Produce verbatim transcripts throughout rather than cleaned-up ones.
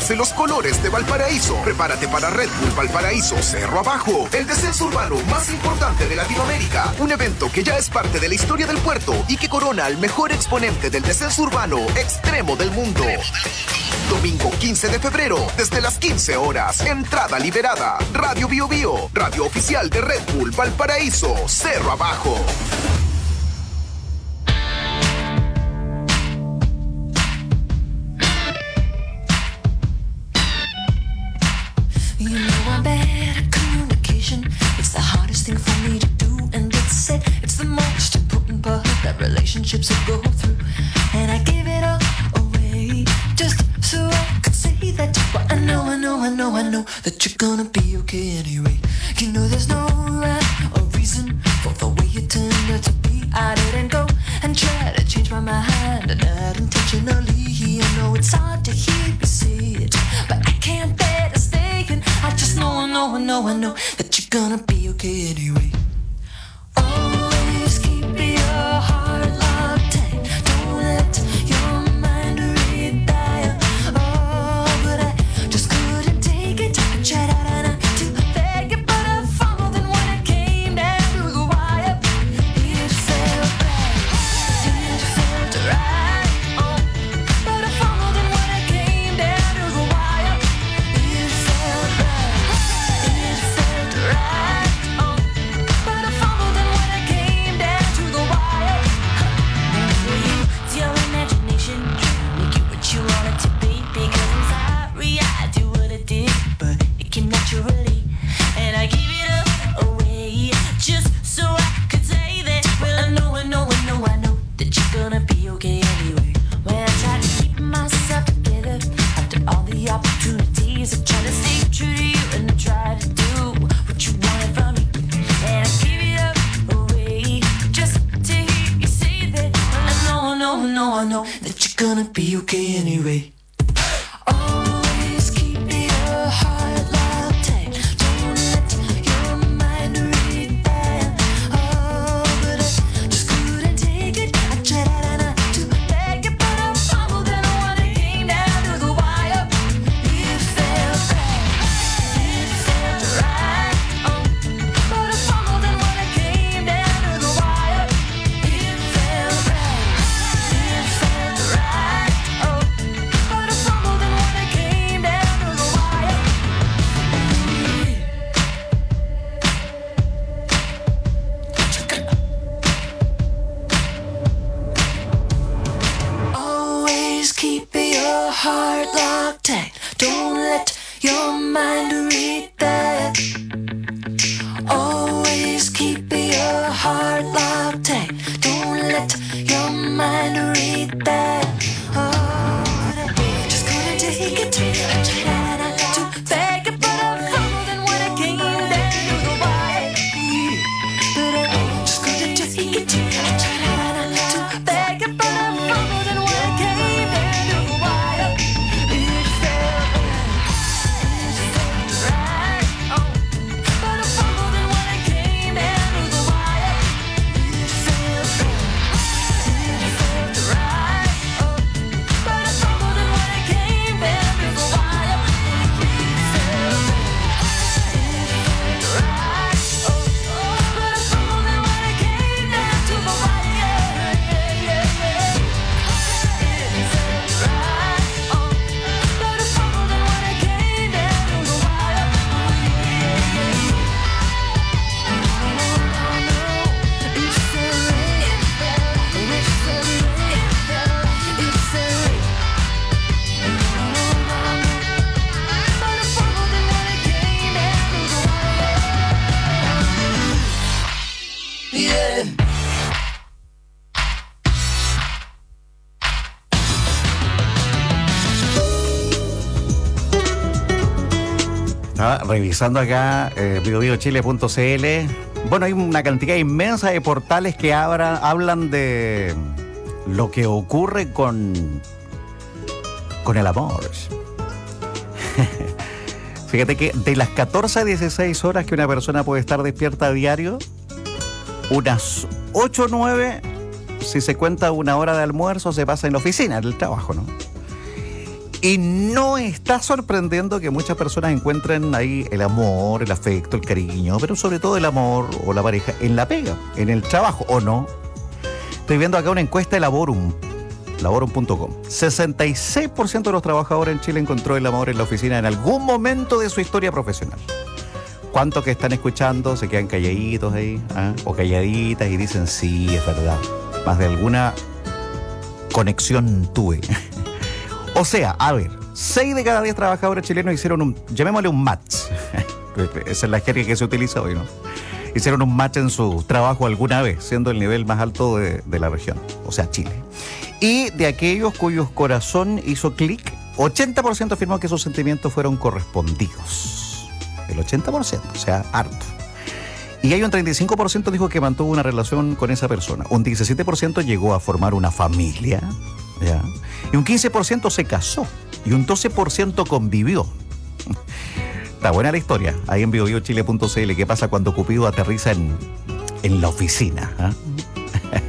Conoce los colores de Valparaíso. Prepárate para Red Bull Valparaíso Cerro Abajo, el descenso urbano más importante de Latinoamérica. Un evento que ya es parte de la historia del puerto y que corona al mejor exponente del descenso urbano extremo del mundo. Domingo quince de febrero, desde las quince horas. Entrada liberada. Radio Bio Bio, radio oficial de Red Bull Valparaíso Cerro Abajo. Relationships that go through, and I give it all away just so I could say that. But I know, I know, I know, I know that you're gonna be okay anyway. You know there's no rhyme or reason for the way you turned out to be. I didn't go and try to change my mind, and not intentionally. I know it's hard to hear you say it, but I can't bear to stay. And I just know, I know, I know, I know that you're gonna be okay anyway. Always keep your heart locked tight. Don't let your mind read dire. Oh, but I just couldn't take it. I tried out and I to beg it, but I fumbled, and when it came down to the wire, it felt right. It felt right. Oh, but I fumbled, and when it came down to the wire, it felt right. It felt right. Oh, but I fumbled, and when it came down to the wire. It's your imagination, make it what you want it to be. Because I'm sorry I do what I did, but it came naturally, and I gave it up away just so I could say that. Well, I know, I know, I know, I know that you're gonna be okay anyway. When I try to keep myself together after all the opportunities, I try to stay true to you, and I try to do what you wanted from me, and I give it up away just to hear you say that. Well, I know, I know, I know, I know that you're gonna be okay anyway. Always keep your heart locked tight. Don't let your mind read that. Oh, but I just couldn't take it. I tried out and I to beg it, but I fumbled, and when it came down to the wire, it felt right. It felt right. Oh, but I fumbled, and when it came down to the wire, it felt right. It felt right. Oh, but I fumbled, and when it came down to the wire. Always keep your heart locked tight. Don't let your mind read that. Always keep your heart locked tight. Don't let your mind read that. Oh, but I just couldn't take it. I tried out to beg it, but I fumbled, and when it came down to the wire, but I just couldn't take it. I tried out to beg it, but I fumbled, and when it came down to the wire, it felt right. It felt right. Oh, but I fumbled, and when it came down to the wire, it felt right. It felt right. Oh, but I fumbled, and when it came down to the wire, it felt right. It felt right. Oh, but I fumbled, and when it came down to the wire, yeah, yeah, yeah. It felt right. Oh, but I fumbled, and when it came down to the wire, yeah, yeah, yeah. It felt right. It felt, it felt right. It felt right. But I fumbled, and when it came down to the wire, yeah. Ah, revisando acá eh, bio bio chile punto c l. Bueno, hay una cantidad inmensa de portales que abra, hablan de lo que ocurre con, con el amor. Fíjate que de las catorce a dieciséis horas que una persona puede estar despierta a diario, unas ocho o nueve, si se cuenta una hora de almuerzo, se pasa en la oficina, en el trabajo, ¿no? Y no está sorprendiendo que muchas personas encuentren ahí el amor, el afecto, el cariño, pero sobre todo el amor o la pareja en la pega, en el trabajo, ¿o no? Estoy viendo acá una encuesta de Laborum, laborum punto com. sesenta y seis por ciento de los trabajadores en Chile encontró el amor en la oficina en algún momento de su historia profesional. ¿Cuántos que están escuchando se quedan calladitos ahí? ¿Ah? O calladitas y dicen, sí, es verdad. Más de alguna conexión tuve. O sea, a ver, seis de cada diez trabajadores chilenos hicieron un, llamémosle un match. Esa es la jerga que se utiliza hoy, ¿no? Hicieron un match en su trabajo alguna vez, siendo el nivel más alto de, de la región, o sea, Chile. Y de aquellos cuyos corazón hizo clic, ochenta por ciento afirmó que sus sentimientos fueron correspondidos. El ochenta por ciento, o sea, harto. Y hay un treinta y cinco por ciento dijo que mantuvo una relación con esa persona. Un diecisiete por ciento llegó a formar una familia, ¿ya? Y un quince por ciento se casó. Y un doce por ciento convivió. Está buena la historia. Ahí en bio bio chile punto c l. ¿Qué pasa cuando Cupido aterriza en, en la oficina? ¿eh?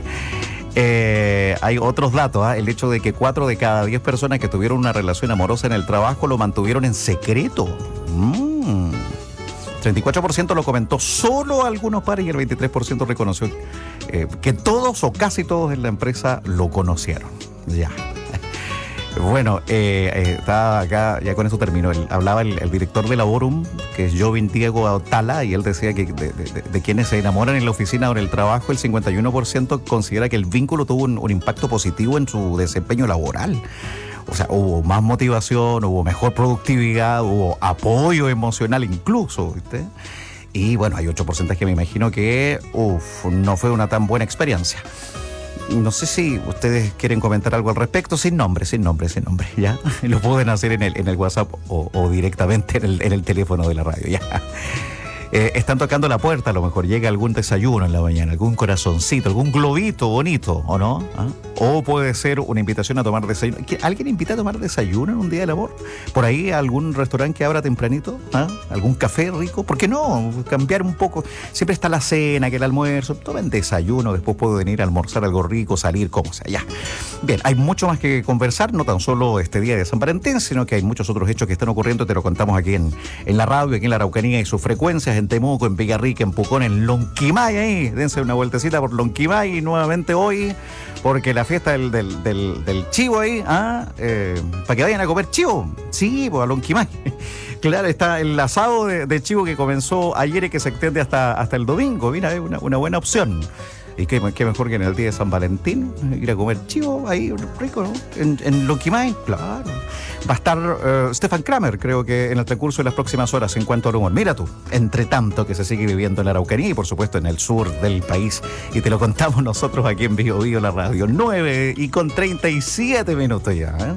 eh, hay otros datos. ¿eh? El hecho de que cuatro de cada diez personas que tuvieron una relación amorosa en el trabajo lo mantuvieron en secreto. Mm. treinta y cuatro por ciento lo comentó solo a algunos pares y el veintitrés por ciento reconoció eh, que todos o casi todos en la empresa lo conocieron. Ya. Bueno, eh, eh, estaba acá, ya con eso terminó. El, hablaba el, el director de Laborum, que es Jovin Diego Autala, y él decía que de, de, de, de quienes se enamoran en la oficina o en el trabajo, el cincuenta y uno por ciento considera que el vínculo tuvo un, un impacto positivo en su desempeño laboral. O sea, hubo más motivación, hubo mejor productividad, hubo apoyo emocional incluso, ¿viste? Y bueno, hay ocho porcentaje que me imagino que uf, no fue una tan buena experiencia. No sé si ustedes quieren comentar algo al respecto, sin nombre, sin nombre, sin nombre, ¿ya? Lo pueden hacer en el, en el WhatsApp o, o directamente en el, en el teléfono de la radio, ¿ya? Eh, están tocando la puerta, a lo mejor llega algún desayuno en la mañana, algún corazoncito, algún globito bonito, ¿o no? ¿Ah? O puede ser una invitación a tomar desayuno. ¿Alguien invita a tomar desayuno en un día de labor? ¿Por ahí algún restaurante que abra tempranito? ¿Ah? ¿Algún café rico? ¿Por qué no? Cambiar un poco. Siempre está la cena, que el almuerzo. Tomen desayuno, después puedo venir a almorzar algo rico, salir, como sea, ya. Bien, hay mucho más que conversar, no tan solo este día de San Valentín, sino que hay muchos otros hechos que están ocurriendo, te lo contamos aquí en, en la radio, aquí en la Araucanía y sus frecuencias, en Temuco, en Villarrica, en Pucón, en Lonquimay, ahí, dense una vueltecita por Lonquimay nuevamente hoy, porque la fiesta del, del, del, del chivo ahí, ¿ah? eh, para que vayan a comer chivo, sí, pues a Lonquimay. Claro, está el asado de, de chivo que comenzó ayer y que se extiende hasta, hasta el domingo, mira, es una, una buena opción. Y qué, qué mejor que en el día de San Valentín, ir a comer chivo ahí, rico, ¿no? En, en Lonquimay, claro. Va a estar uh, Stefan Kramer, creo que en el transcurso de las próximas horas en cuanto al humor. Mira tú, entre tanto que se sigue viviendo en la Araucanía y por supuesto en el sur del país. Y te lo contamos nosotros aquí en Bio Bio, la radio. nueve y con treinta y siete minutos ya, ¿eh?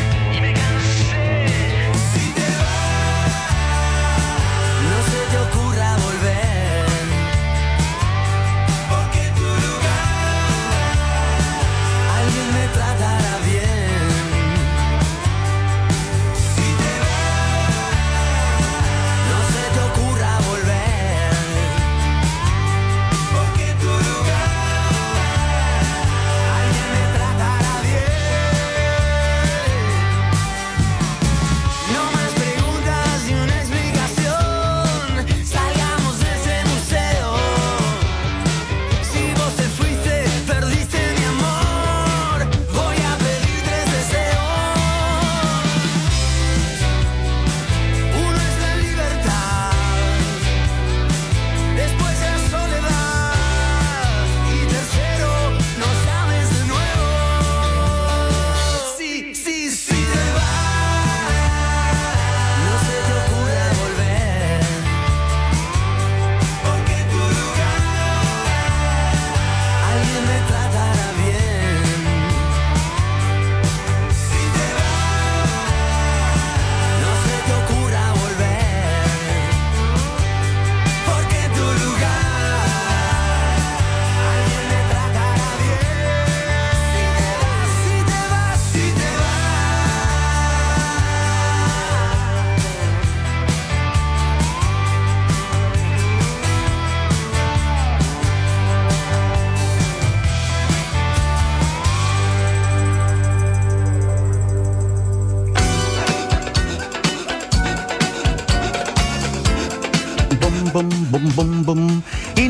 ocurra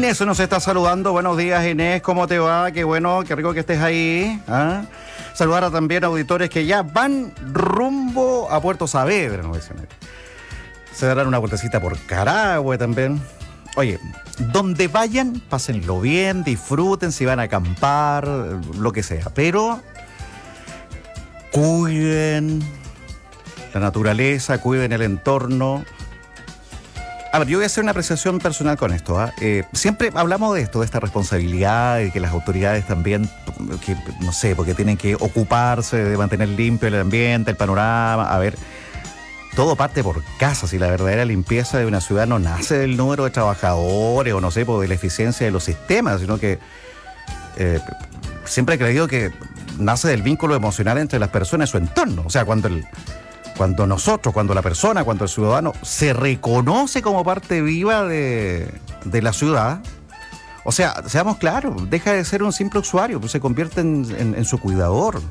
Inés nos está saludando. Buenos días, Inés. ¿Cómo te va? Qué bueno, qué rico que estés ahí. ¿Ah? Saludar a también auditores que ya van rumbo a Puerto Saavedra, ¿no? Se darán una vueltecita por Carahue también. Oye, donde vayan, pásenlo bien, disfruten, si van a acampar, lo que sea. Pero cuiden la naturaleza, cuiden el entorno. A ver, yo voy a hacer una apreciación personal con esto. ¿eh? Eh, siempre hablamos de esto, de esta responsabilidad y que las autoridades también, que, no sé, porque tienen que ocuparse de mantener limpio el ambiente, el panorama. A ver, todo parte por casa. Si la verdadera limpieza de una ciudad no nace del número de trabajadores o no sé, por de la eficiencia de los sistemas, sino que eh, siempre he creído que nace del vínculo emocional entre las personas y su entorno. O sea, cuando el... Cuando nosotros, cuando la persona, cuando el ciudadano se reconoce como parte viva de, de la ciudad, o sea, seamos claros, deja de ser un simple usuario, pues se convierte en, en, en su cuidador.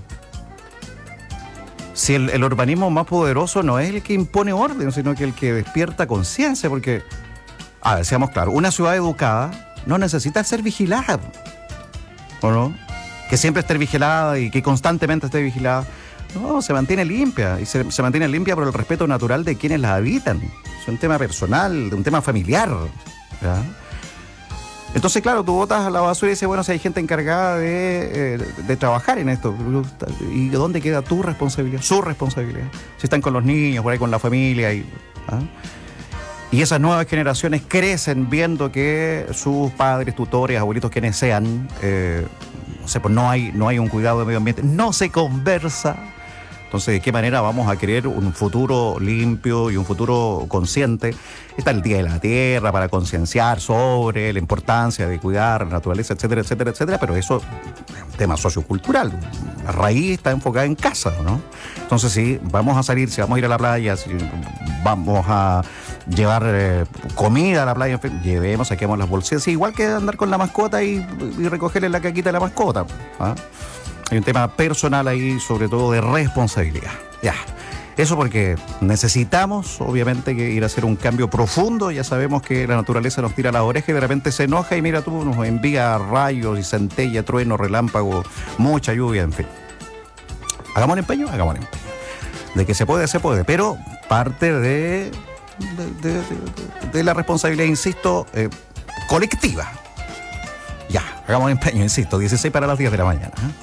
Si el, el urbanismo más poderoso no es el que impone orden, sino que el que despierta conciencia, porque, a ver, seamos claros, una ciudad educada no necesita ser vigilada, ¿o no? Que siempre esté vigilada y que constantemente esté vigilada. No, se mantiene limpia, y se, se mantiene limpia por el respeto natural de quienes la habitan. Es un tema personal, un tema familiar, ¿ya? Entonces, claro, tú botas a la basura y dices, bueno, si hay gente encargada de, eh, de trabajar en esto, ¿y dónde queda tu responsabilidad? Su responsabilidad. Si están con los niños, por ahí con la familia, y, ¿ah? y esas nuevas generaciones crecen viendo que sus padres, tutores, abuelitos, quienes sean, eh, no sé, pues no hay, no hay un cuidado del medio ambiente, no se conversa. Entonces, ¿de qué manera vamos a querer un futuro limpio y un futuro consciente? Está el Día de la Tierra para concienciar sobre la importancia de cuidar la naturaleza, etcétera, etcétera, etcétera, pero eso es un tema sociocultural. La raíz está enfocada en casa, ¿no? Entonces, si vamos a salir, si vamos a ir a la playa, si vamos a llevar eh, comida a la playa, en fin, llevemos, saquemos las bolsillas, sí, igual que andar con la mascota y, y recogerle la caquita de la mascota, ¿ah? Hay un tema personal ahí, sobre todo de responsabilidad. Ya, eso porque necesitamos, obviamente, que ir a hacer un cambio profundo. Ya sabemos que la naturaleza nos tira las orejas y de repente se enoja y mira tú, nos envía rayos y centella, trueno, relámpago, mucha lluvia, en fin. Hagamos el empeño, hagamos el empeño. De que se puede, se puede, pero parte de, de, de, de, de la responsabilidad, insisto, eh, colectiva. Ya, hagamos el empeño, insisto, dieciséis para las diez de la mañana. ¿eh?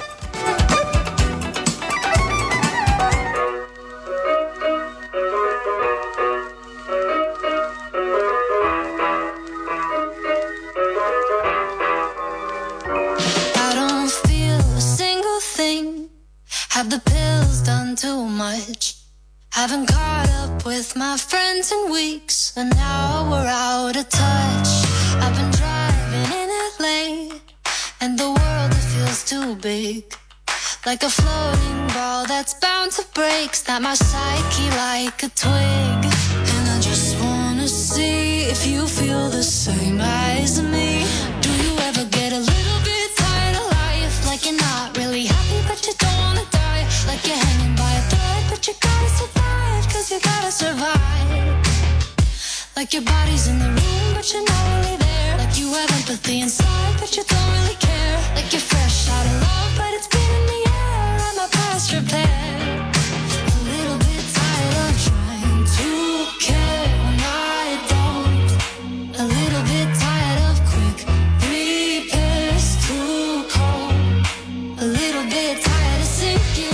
Have the pills done too much? Haven't caught up with my friends in weeks, and now we're out of touch. I've been driving in L A, and the world, it feels too big. Like a floating ball that's bound to break. Snap my psyche like a twig. And I just wanna see if you feel the same as me. Do you ever get a little bit tired of life? Like you're not really happy, but you don't wanna die. Like you're hanging by a thread, but you gotta survive, cause you gotta survive. Like your body's in the room, but you're not really there. Like you have empathy inside, but you don't really care. Like you're fresh out of love, but it's been in the air, and my past repair. A little bit tired of trying to care when I don't. A little bit tired of quick repairs, too cold. A little bit tired of sinking.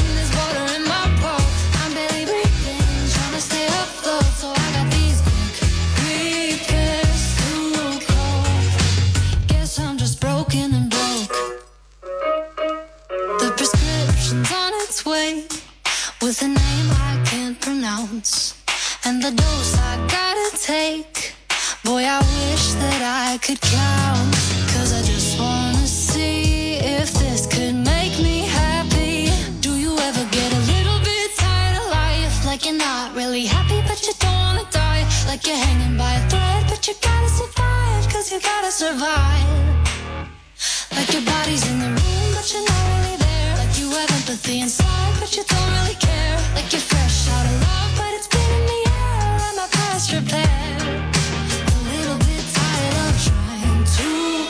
With a name I can't pronounce, and the dose I gotta take. Boy, I wish that I could count, cause I just wanna see if this could make me happy. Do you ever get a little bit tired of life? Like you're not really happy, but you don't wanna die. Like you're hanging by a thread, but you gotta survive, cause you gotta survive. Like your body's in the room, but you're not really there. Like you have empathy inside, but you don't really care. Like you're fresh out of love, but it's been in the air, and my past repair. A little bit tired of trying to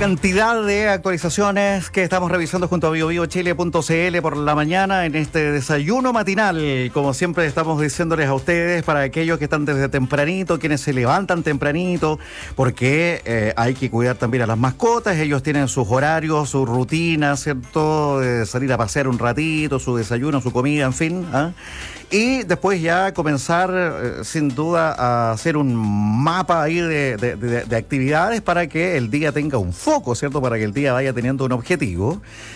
cantidad de actualizaciones que estamos revisando junto a bio bio chile punto c l por la mañana en este desayuno matinal. Como siempre estamos diciéndoles a ustedes, para aquellos que están desde tempranito, quienes se levantan tempranito, porque eh, hay que cuidar también a las mascotas. Ellos tienen sus horarios, sus rutinas, ¿cierto? De salir a pasear un ratito, su desayuno, su comida, en fin, ¿eh? Y después ya comenzar, eh, sin duda, a hacer un mapa ahí de, de, de, de actividades para que el día tenga un foco, ¿cierto? Para que el día vaya teniendo un objetivo.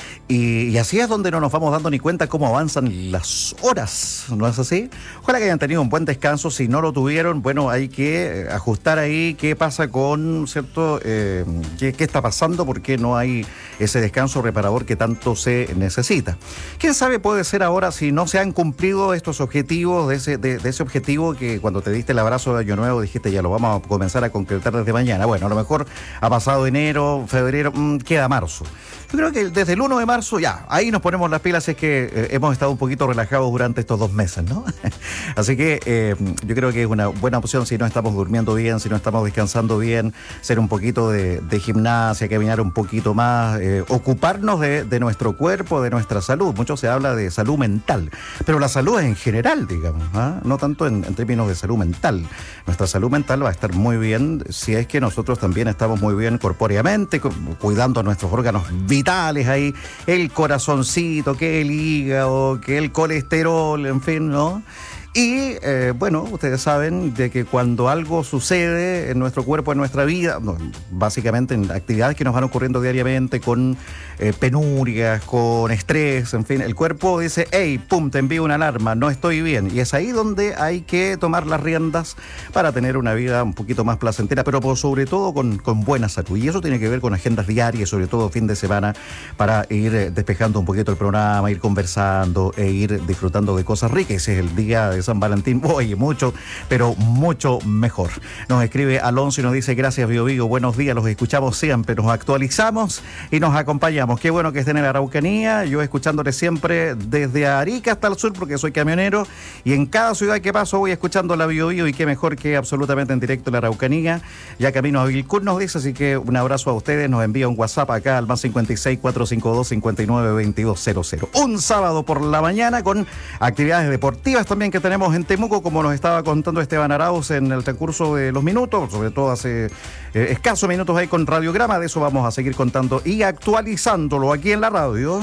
Y, y así es donde no nos vamos dando ni cuenta cómo avanzan las horas, ¿no es así? Ojalá que hayan tenido un buen descanso. Si no lo tuvieron, bueno, hay que ajustar ahí qué pasa con, ¿cierto? Eh, qué, qué está pasando, por qué no hay ese descanso reparador que tanto se necesita. ¿Quién sabe? Puede ser ahora, si no se han cumplido estos objetivos, de ese, de, de ese objetivo que cuando te diste el abrazo de Año Nuevo dijiste ya lo vamos a comenzar a concretar desde mañana. Bueno, a lo mejor ha pasado enero, febrero, mmm, queda marzo. Yo creo que desde el uno de marzo ya, ahí nos ponemos las pilas, es que eh, hemos estado un poquito relajados durante estos dos meses, ¿no? Así que eh, yo creo que es una buena opción si no estamos durmiendo bien, si no estamos descansando bien, hacer un poquito de, de gimnasia, caminar un poquito más, eh, ocuparnos de, de nuestro cuerpo, de nuestra salud. Mucho se habla de salud mental, pero la salud en general, digamos, ¿eh? No tanto en, en términos de salud mental. Nuestra salud mental va a estar muy bien si es que nosotros también estamos muy bien corpóreamente, cuidando nuestros órganos vitales ahí, el corazoncito, que el hígado, que el colesterol, en fin, ¿no? Y, eh, bueno, ustedes saben de que cuando algo sucede en nuestro cuerpo, en nuestra vida, no, básicamente en actividades que nos van ocurriendo diariamente, con eh, penurias, con estrés, en fin, el cuerpo dice, hey, pum, te envío una alarma, no estoy bien. Y es ahí donde hay que tomar las riendas para tener una vida un poquito más placentera, pero por sobre todo con, con buena salud. Y eso tiene que ver con agendas diarias, sobre todo fin de semana, para ir eh, despejando un poquito el programa, ir conversando e ir disfrutando de cosas ricas. Ese es el día de San Valentín, oye, mucho, pero mucho mejor. Nos escribe Alonso y nos dice, gracias Bio Bio, buenos días, los escuchamos siempre, nos actualizamos y nos acompañamos. Qué bueno que estén en la Araucanía, yo escuchándoles siempre desde Arica hasta el sur, porque soy camionero, y en cada ciudad que paso voy escuchando la Bio Bio, y qué mejor que absolutamente en directo en la Araucanía. Ya camino a Vilcún, nos dice, así que un abrazo a ustedes, nos envía un WhatsApp acá al más cincuenta y seis, cuatrocientos cincuenta y dos, cincuenta y nueve, veintidós cero cero. Un sábado por la mañana con actividades deportivas también que tenemos en Temuco, como nos estaba contando Esteban Arauz en el transcurso de los minutos, sobre todo hace eh, escasos minutos ahí con Radiograma. De eso vamos a seguir contando y actualizándolo aquí en la radio.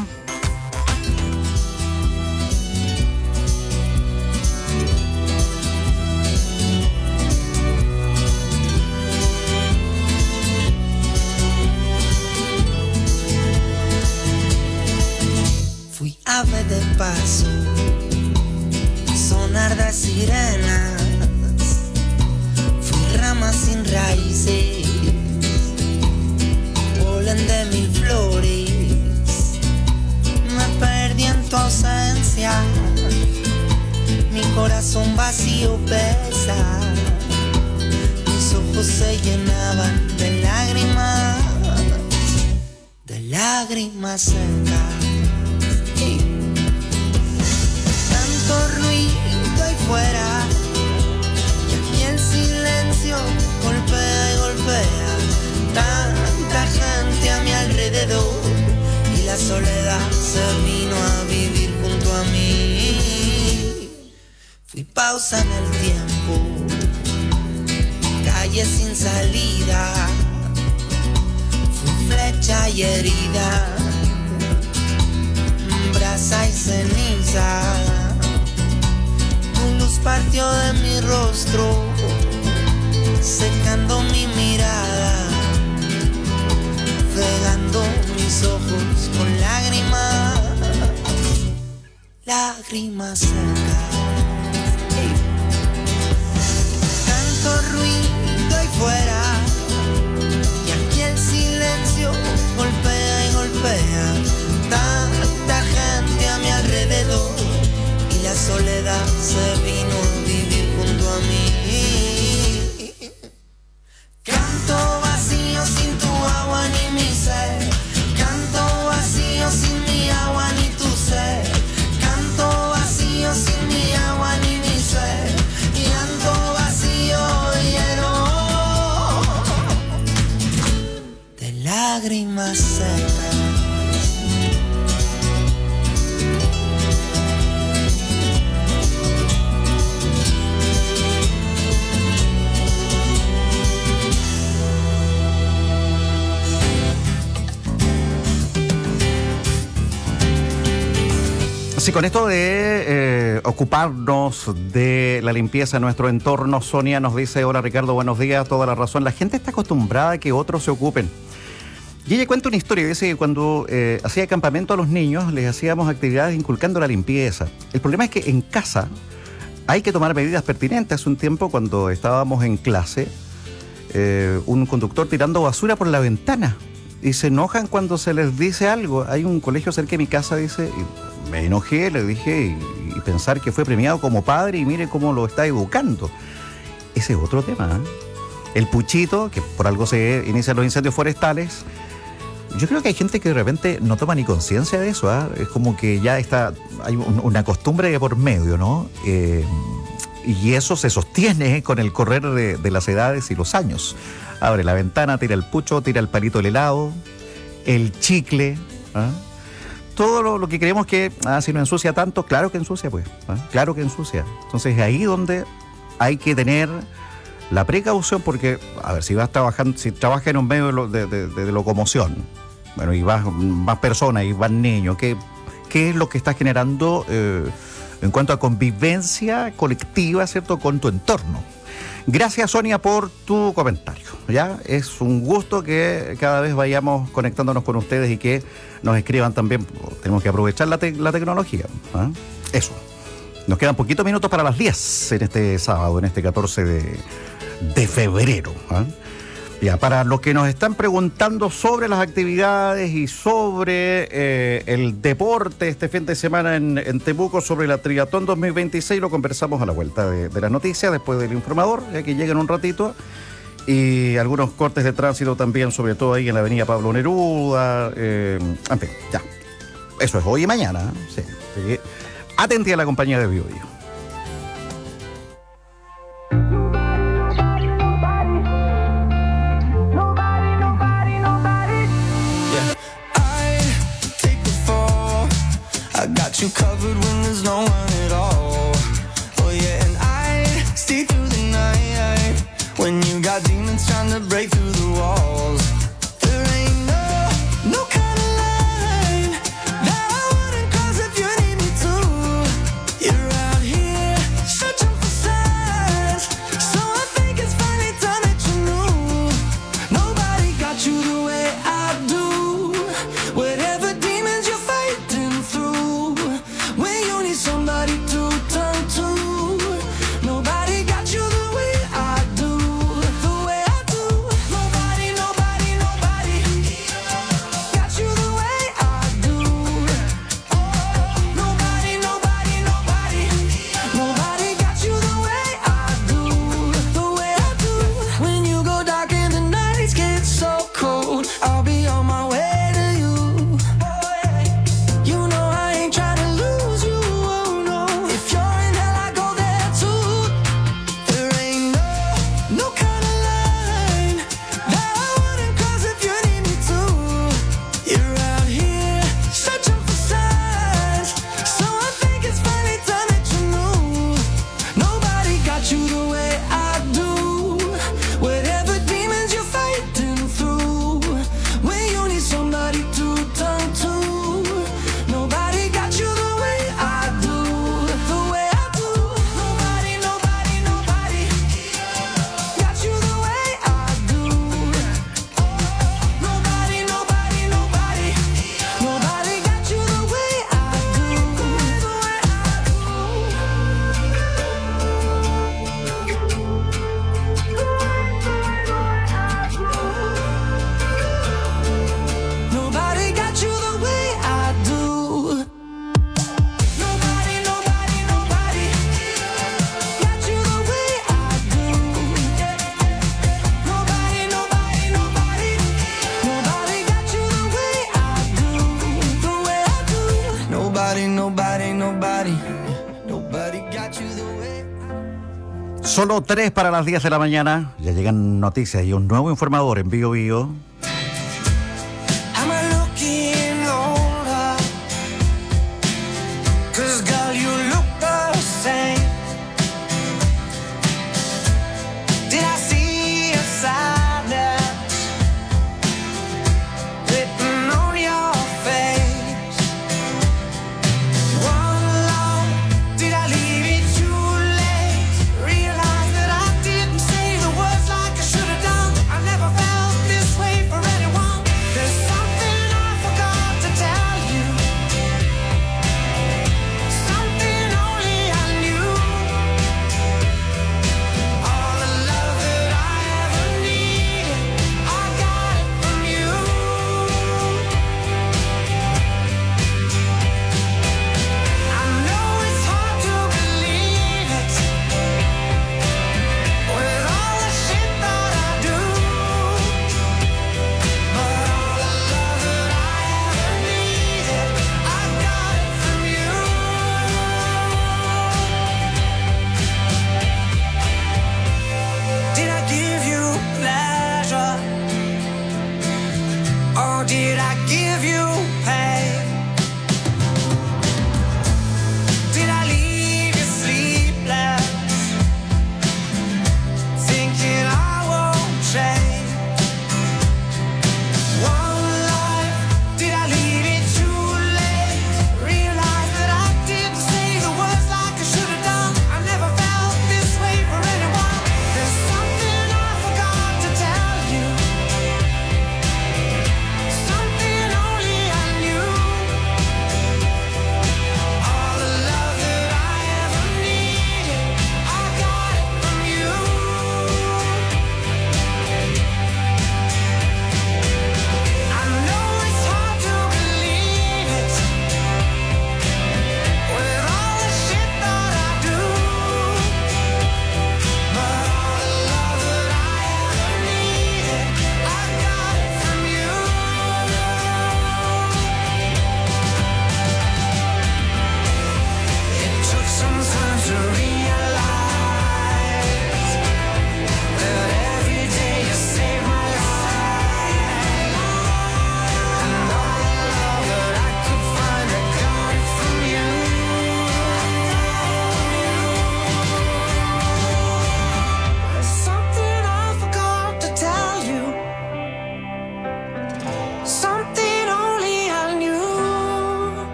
Fui ave de paso, sonar de sirenas, fui rama sin raíces, polen de mil flores, me perdí en tu ausencia, mi corazón vacío pesa, mis ojos se llenaban de lágrimas, de lágrimas secas. Ruido ahí fuera, y aquí el silencio golpea y golpea, tanta gente a mi alrededor, y la soledad se vino a vivir junto a mí. Fui pausa en el tiempo, calle sin salida, fui flecha y herida, brasa y ceniza. Tu luz partió de mi rostro, secando mi mirada, cegando mis ojos con lágrimas, lágrimas secas. Tanto ruido ahí fuera, y aquí el silencio golpea y golpea, tanta gente a mi alrededor, y la soledad se vino a vivir junto a mí. Canto vacío sin tu agua ni mi sed, canto vacío sin mi agua ni tu sed, canto vacío sin mi agua Sí, con esto de eh, ocuparnos de la limpieza de nuestro entorno, Sonia nos dice, hola Ricardo, buenos días, toda la razón. La gente está acostumbrada a que otros se ocupen. Y ella cuenta una historia, dice que cuando eh, hacía campamento a los niños, les hacíamos actividades inculcando la limpieza. El problema es que en casa hay que tomar medidas pertinentes. Hace un tiempo, cuando estábamos en clase, eh, un conductor tirando basura por la ventana. Y se enojan cuando se les dice algo. Hay un colegio cerca de mi casa, dice, y me enojé, le dije, y, y pensar que fue premiado como padre y mire cómo lo está educando. Ese es otro tema, ¿eh? El puchito, que por algo se inician los incendios forestales. Yo creo que hay gente que de repente no toma ni conciencia de eso, ¿eh? Es como que ya está, hay un, una costumbre de por medio, ¿no? Eh, y eso se sostiene con el correr de, de las edades y los años. Abre la ventana, tira el pucho, tira el palito del helado, el chicle, ¿eh? Todo lo, lo que creemos que, ah, si no ensucia tanto, claro que ensucia, pues, ¿eh? Claro que ensucia. Entonces es ahí donde hay que tener la precaución, porque, a ver, si vas trabajando, si trabajas en un medio de, lo, de, de, de locomoción, bueno, y vas más personas y van niños, ¿qué, qué es lo que estás generando eh, en cuanto a convivencia colectiva, ¿cierto?, con tu entorno? Gracias, Sonia, por tu comentario. Ya es un gusto que cada vez vayamos conectándonos con ustedes y que nos escriban también. Tenemos que aprovechar la, te- la tecnología, ¿eh? Eso. Nos quedan poquitos minutos para las diez en este sábado, en este catorce de, de febrero. ¿eh? Ya, para los que nos están preguntando sobre las actividades y sobre eh, el deporte este fin de semana en, en Temuco, sobre la Triatlón dos mil veintiséis, lo conversamos a la vuelta de, de las noticias, después del informador, ya que lleguen un ratito, y algunos cortes de tránsito también, sobre todo ahí en la avenida Pablo Neruda, eh, en fin, ya. Eso es hoy y mañana, ¿eh? Sí. Así que atenti a la compañía de Bio Bio. You covered when there's no one at all. Oh yeah, and I stay through the night when you got demons trying to break through the walls. There ain't no, no kind of line that I wouldn't cross if you need me to. You're out here searching for signs, so I think it's finally time that you knew. Nobody got you the way I do. Whatever demons you're fighting through, somebody to turn to. Nobody got you the way I do, the way I do. Nobody, nobody, nobody got you the way I do. Nobody, nobody, nobody, nobody got you the way I do, the way I do. When you go dark and the nights get so cold, I'll be on my way to you. You know I ain't trying to lose you. Solo tres para las diez de la mañana. Ya llegan noticias y un nuevo informador en Bio Bio. Am I looking older? 'Cause